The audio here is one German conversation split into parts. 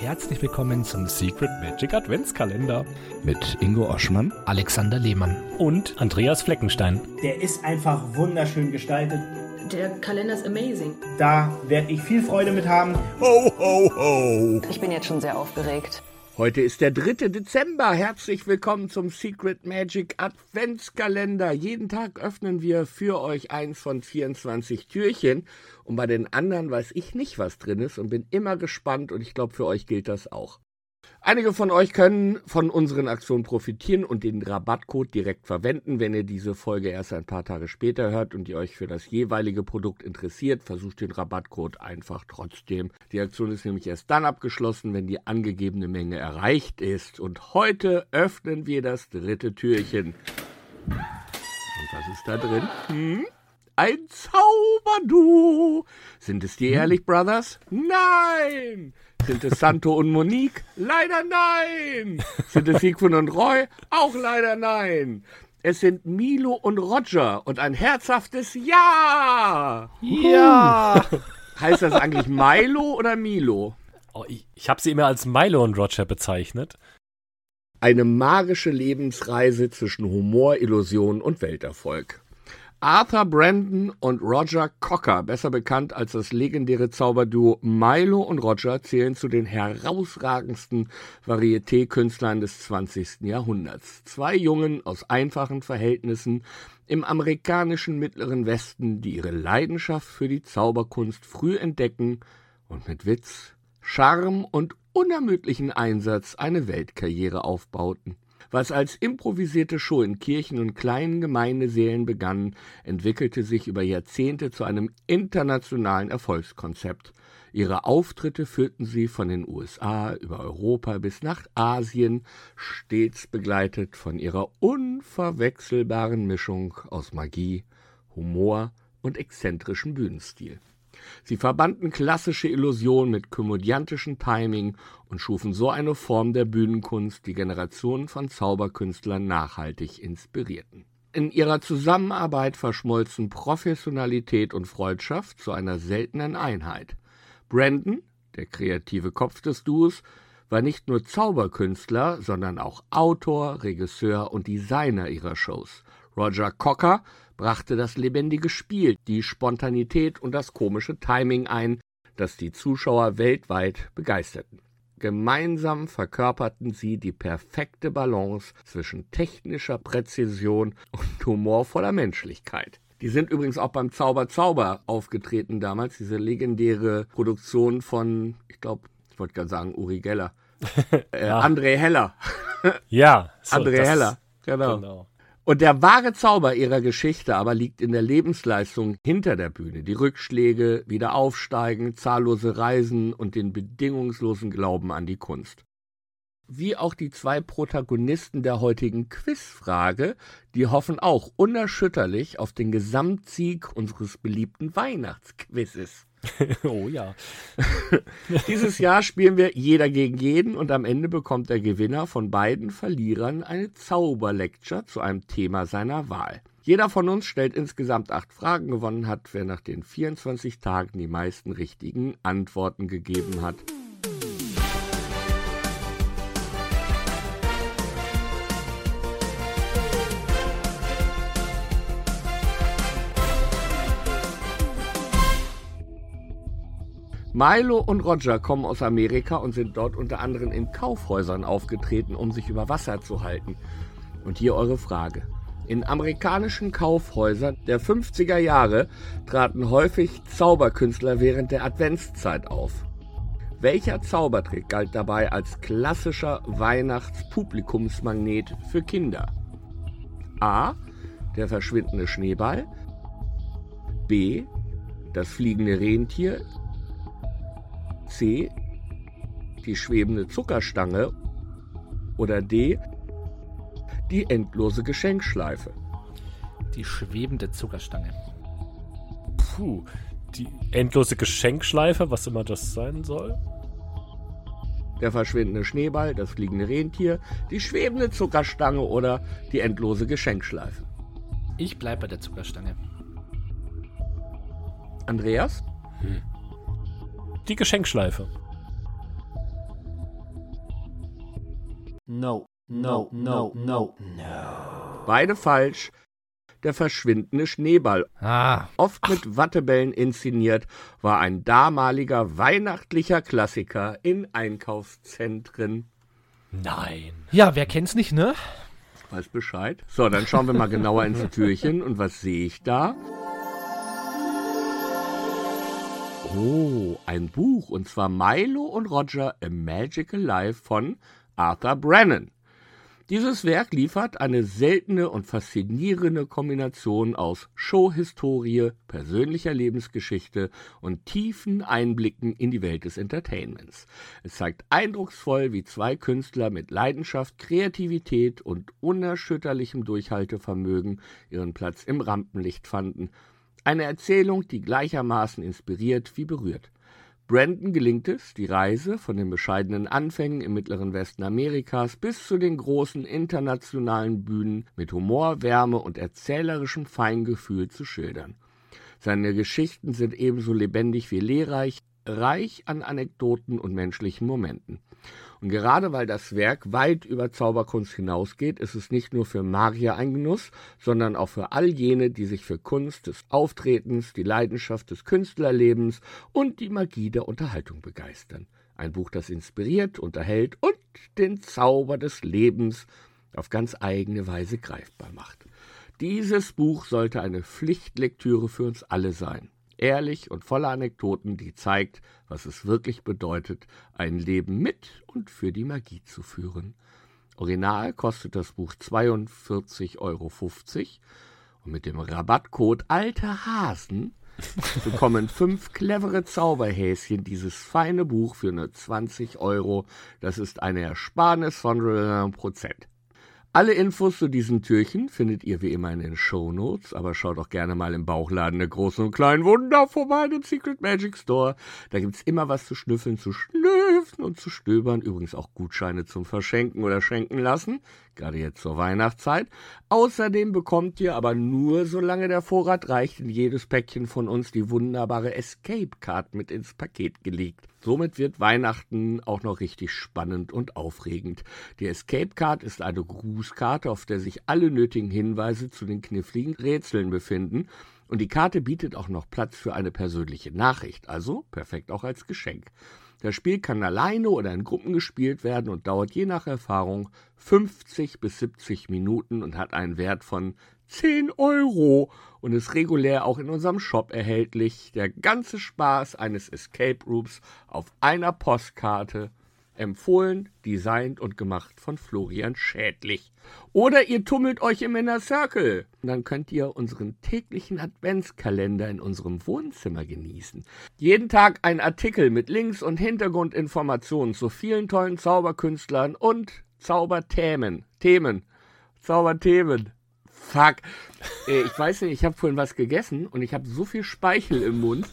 Herzlich willkommen zum Secret Magic Adventskalender mit Ingo Oschmann, Alexander Lehmann und Andreas Fleckenstein. Der ist einfach wunderschön gestaltet. Der Kalender ist amazing. Da werde ich viel Freude mit haben. Ho, ho, ho! Ich bin jetzt schon sehr aufgeregt. Heute ist der 3. Dezember. Herzlich willkommen zum Secret Magic Adventskalender. Jeden Tag öffnen wir für euch eins von 24 Türchen. Und bei den anderen weiß ich nicht, was drin ist und bin immer gespannt. Und ich glaube, für euch gilt das auch. Einige von euch können von unseren Aktionen profitieren und den Rabattcode direkt verwenden. Wenn ihr diese Folge erst ein paar Tage später hört und ihr euch für das jeweilige Produkt interessiert, versucht den Rabattcode einfach trotzdem. Die Aktion ist nämlich erst dann abgeschlossen, wenn die angegebene Menge erreicht ist. Und heute öffnen wir das 3. Türchen. Und was ist da drin? Ein Zauberduo. Sind es die Ehrlich Brothers? Nein! Sind es Santo und Monique? Leider nein! Sind es Siegfried und Roy? Auch leider nein! Es sind Milo und Roger und ein herzhaftes Ja! Ja! Heißt das eigentlich Milo oder Milo? Oh, ich habe sie immer als Milo und Roger bezeichnet. Eine magische Lebensreise zwischen Humor, Illusion und Welterfolg. Arthur Brandon und Roger Cocker, besser bekannt als das legendäre Zauberduo Milo und Roger, zählen zu den herausragendsten Varieté-Künstlern des 20. Jahrhunderts. Zwei Jungen aus einfachen Verhältnissen im amerikanischen Mittleren Westen, die ihre Leidenschaft für die Zauberkunst früh entdecken und mit Witz, Charme und unermüdlichen Einsatz eine Weltkarriere aufbauten. Was als improvisierte Show in Kirchen und kleinen Gemeindesälen begann, entwickelte sich über Jahrzehnte zu einem internationalen Erfolgskonzept. Ihre Auftritte führten sie von den USA über Europa bis nach Asien, stets begleitet von ihrer unverwechselbaren Mischung aus Magie, Humor und exzentrischem Bühnenstil. Sie verbanden klassische Illusion mit komödiantischem Timing und schufen so eine Form der Bühnenkunst, die Generationen von Zauberkünstlern nachhaltig inspirierten. In ihrer Zusammenarbeit verschmolzen Professionalität und Freundschaft zu einer seltenen Einheit. Brandon, der kreative Kopf des Duos, war nicht nur Zauberkünstler, sondern auch Autor, Regisseur und Designer ihrer Shows. Roger Cocker brachte das lebendige Spiel, die Spontanität und das komische Timing ein, das die Zuschauer weltweit begeisterten. Gemeinsam verkörperten sie die perfekte Balance zwischen technischer Präzision und humorvoller Menschlichkeit. Die sind übrigens auch beim Zauber aufgetreten damals, diese legendäre Produktion von, ich wollte gerade sagen Uri Geller, André Heller. Ja, so, André Heller, genau. Und der wahre Zauber ihrer Geschichte aber liegt in der Lebensleistung hinter der Bühne. Die Rückschläge, wieder aufsteigen, zahllose Reisen und den bedingungslosen Glauben an die Kunst. Wie auch die zwei Protagonisten der heutigen Quizfrage, die hoffen auch unerschütterlich auf den Gesamtsieg unseres beliebten Weihnachtsquizzes. Oh ja. Dieses Jahr spielen wir jeder gegen jeden und am Ende bekommt der Gewinner von beiden Verlierern eine Zauberlecture zu einem Thema seiner Wahl. Jeder von uns stellt insgesamt 8 Fragen. Gewonnen hat, wer nach den 24 Tagen die meisten richtigen Antworten gegeben hat. Milo und Roger kommen aus Amerika und sind dort unter anderem in Kaufhäusern aufgetreten, um sich über Wasser zu halten. Und hier eure Frage. In amerikanischen Kaufhäusern der 50er Jahre traten häufig Zauberkünstler während der Adventszeit auf. Welcher Zaubertrick galt dabei als klassischer Weihnachtspublikumsmagnet für Kinder? A. Der verschwindende Schneeball. B. Das fliegende Rentier. C. Die schwebende Zuckerstange. Oder D. Die endlose Geschenkschleife. Die schwebende Zuckerstange. Puh, die endlose Geschenkschleife, was immer das sein soll. Der verschwindende Schneeball, das fliegende Rentier, die schwebende Zuckerstange oder die endlose Geschenkschleife. Ich bleibe bei der Zuckerstange. Andreas? Die Geschenkschleife. no, no, no, no. Beide falsch. Der verschwindende Schneeball, oft mit Wattebällen inszeniert, war ein damaliger weihnachtlicher Klassiker in Einkaufszentren. Nein. Ja, wer kennt's nicht, ne? Weiß Bescheid. So, dann schauen wir mal genauer ins Türchen. Und was sehe ich da? Oh, ein Buch. Und zwar Milo und Roger, A Magical Life von Arthur Brennan. Dieses Werk liefert eine seltene und faszinierende Kombination aus Showhistorie, persönlicher Lebensgeschichte und tiefen Einblicken in die Welt des Entertainments. Es zeigt eindrucksvoll, wie zwei Künstler mit Leidenschaft, Kreativität und unerschütterlichem Durchhaltevermögen ihren Platz im Rampenlicht fanden. Eine Erzählung, die gleichermaßen inspiriert wie berührt. Brandon gelingt es, die Reise von den bescheidenen Anfängen im mittleren Westen Amerikas bis zu den großen internationalen Bühnen mit Humor, Wärme und erzählerischem Feingefühl zu schildern. Seine Geschichten sind ebenso lebendig wie lehrreich, reich an Anekdoten und menschlichen Momenten. Und gerade weil das Werk weit über Zauberkunst hinausgeht, ist es nicht nur für Magier ein Genuss, sondern auch für all jene, die sich für Kunst des Auftretens, die Leidenschaft des Künstlerlebens und die Magie der Unterhaltung begeistern. Ein Buch, das inspiriert, unterhält und den Zauber des Lebens auf ganz eigene Weise greifbar macht. Dieses Buch sollte eine Pflichtlektüre für uns alle sein. Ehrlich und voller Anekdoten, die zeigt, was es wirklich bedeutet, ein Leben mit und für die Magie zu führen. Original kostet das Buch 42,50 € und mit dem Rabattcode Alte Hasen bekommen 5 clevere Zauberhäschen dieses feine Buch für nur 20 €. Das ist eine Ersparnis von 1%. Alle Infos zu diesen Türchen findet ihr wie immer in den Shownotes, aber schaut auch gerne mal im Bauchladen der großen und kleinen Wunder vorbei, dem Secret Magic Store. Da gibt's immer was zu schnüffeln, zu schnüffeln und zu stöbern. Übrigens auch Gutscheine zum Verschenken oder schenken lassen, gerade jetzt zur Weihnachtszeit. Außerdem bekommt ihr, aber nur solange der Vorrat reicht, in jedes Päckchen von uns die wunderbare Escape Card mit ins Paket gelegt. Somit wird Weihnachten auch noch richtig spannend und aufregend. Die Escape Card ist eine Grußkarte, auf der sich alle nötigen Hinweise zu den kniffligen Rätseln befinden. Und die Karte bietet auch noch Platz für eine persönliche Nachricht, also perfekt auch als Geschenk. Das Spiel kann alleine oder in Gruppen gespielt werden und dauert je nach Erfahrung 50 bis 70 Minuten und hat einen Wert von 10 € und ist regulär auch in unserem Shop erhältlich. Der ganze Spaß eines Escape Rooms auf einer Postkarte. Empfohlen, designt und gemacht von Florian Schädlich. Oder ihr tummelt euch im Inner Circle. Dann könnt ihr unseren täglichen Adventskalender in unserem Wohnzimmer genießen. Jeden Tag ein Artikel mit Links und Hintergrundinformationen zu vielen tollen Zauberkünstlern und Zauberthemen. Zauberthemen. Fuck. Ich weiß nicht, ich habe vorhin was gegessen und ich habe so viel Speichel im Mund.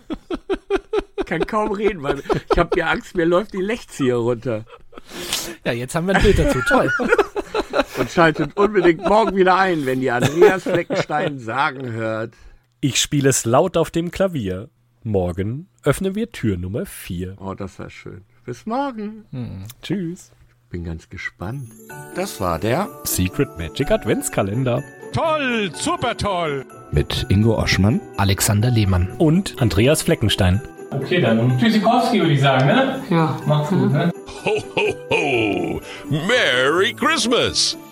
Kann kaum reden, weil ich habe ja Angst, mir läuft die Lechzieher runter. Ja, jetzt haben wir ein Bild dazu. Toll. Und schaltet unbedingt morgen wieder ein, wenn ihr Andreas Fleckenstein sagen hört. Ich spiele es laut auf dem Klavier. Morgen öffnen wir Tür Nummer 4. Oh, das war schön. Bis morgen. Tschüss. Bin ganz gespannt. Das war der Secret Magic Adventskalender. Toll, super toll. mit Ingo Oschmann, Alexander Lehmann. Und Andreas Fleckenstein. Okay, dann. Und Tschüssikowski würde ich sagen, ne? Ja. Macht's gut, ne? Ho, ho, ho. Merry Christmas.